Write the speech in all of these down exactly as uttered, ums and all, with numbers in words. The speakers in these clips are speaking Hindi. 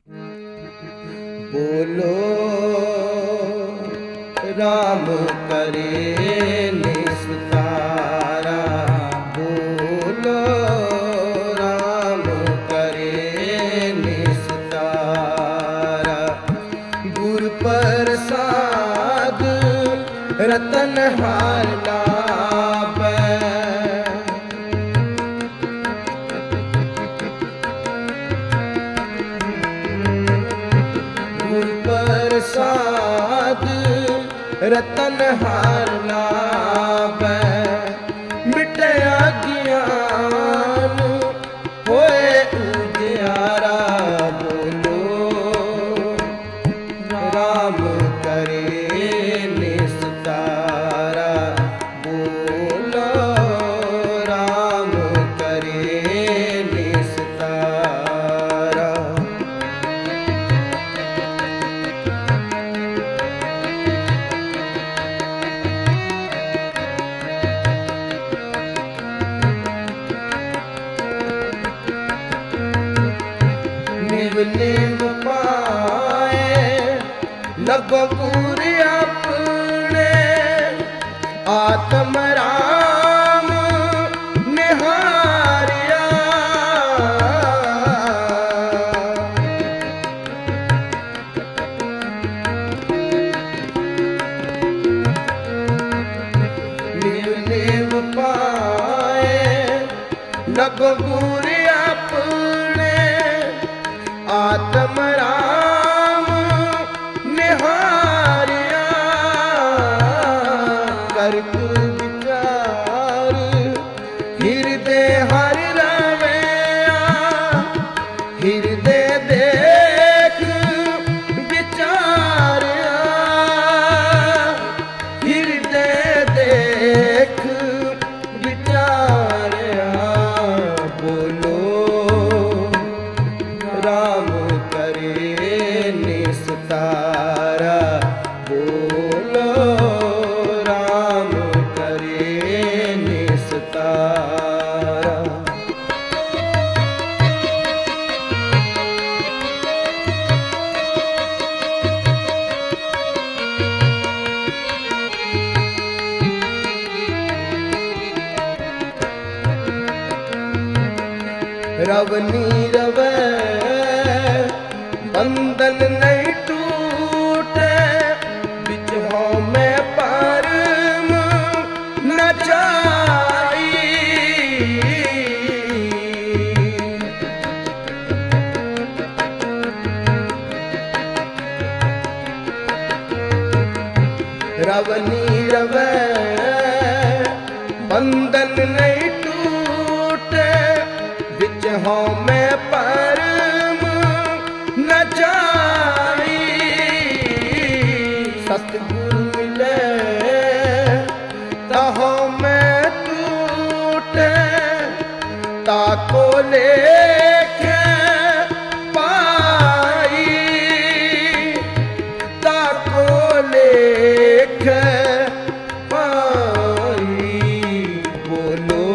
बोलो राम करे निस्तारा, बोलो राम करे निस्तारा। गुरु प्रसाद रतन हार लाभै, गुरु प्रसाद रतन हार लाभै। मिटे अज्ञान होए उजियारा, बोलो राम करे निस्तारा, बोलो राम करे निस्तारा। निव निव पाए लगो पूरे अपने, आत्म राम निहारिया। निव निव पाए लगो पूरे अपने, आत्म राम निहारिया। करत विचार हृदय हर रवैया, हृदय देख विचारिया, हृदय देख विचारिया। बोलो राम करे निस्तारा, बोलो राम करे निस्तारा। रवनी रवै बंधन नहीं टूटे, बिच में परम न जाई। रवनी रवै बंधन नहीं टूटे, बिच में परम न जाई। सतगुरु मिले तहो में टूटे, ताको लेके पाई, ताको लेके पाई। बोलो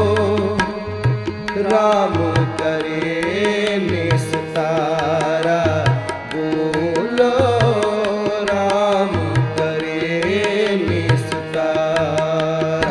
राम करे निस्तारा, बोलो राम करे निस्तारा।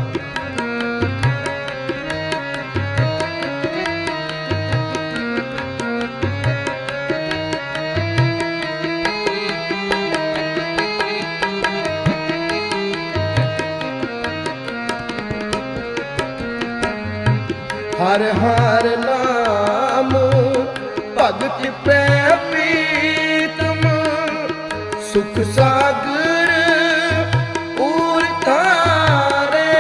हर हर नाम भगत प्रेम प्रीतम, सुख सागर उर तारे।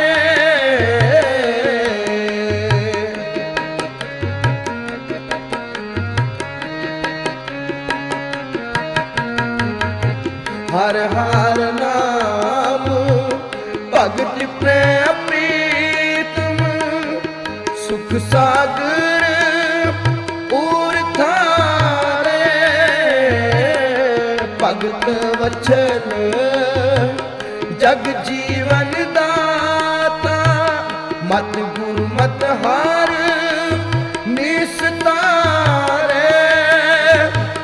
हर हर नाम भगत प्रेम प्रीतम, सुख सागर उर थारे। भगत वचन जग जीवन दाता, मत गुरु मत हार निस्तारे।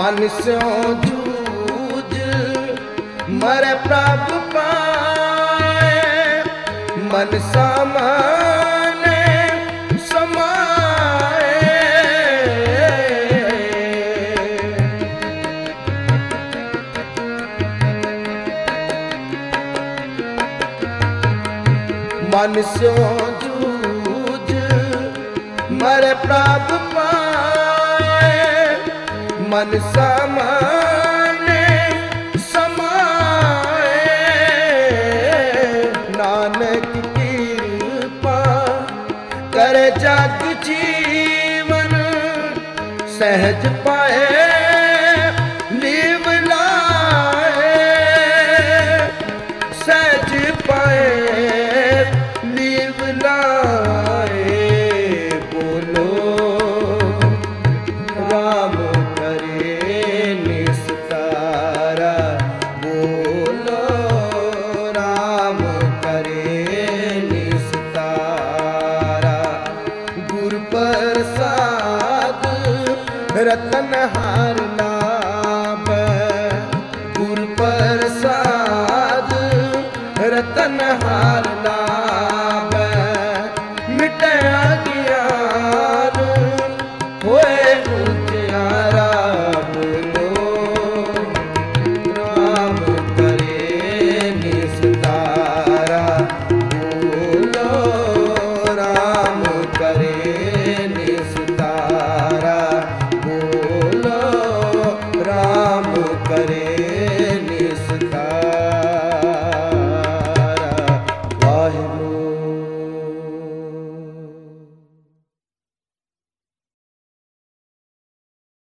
मन स्यों जूझ मर प्रभु पाए, मन सामाने समाए। मन स्यों जूझ मर प्रभु पाए, मन समाने समाए। नानक कृपा कर जग जीवन, सहज पाए लीव लाए, सहज पाए लीव लाए। बोलो राम करे निस्तारा, बोलो राम करे निस्तारा। गुरु प्रसाद रतन हार लाभ, गुरु प्रसाद रतन हार लाभ।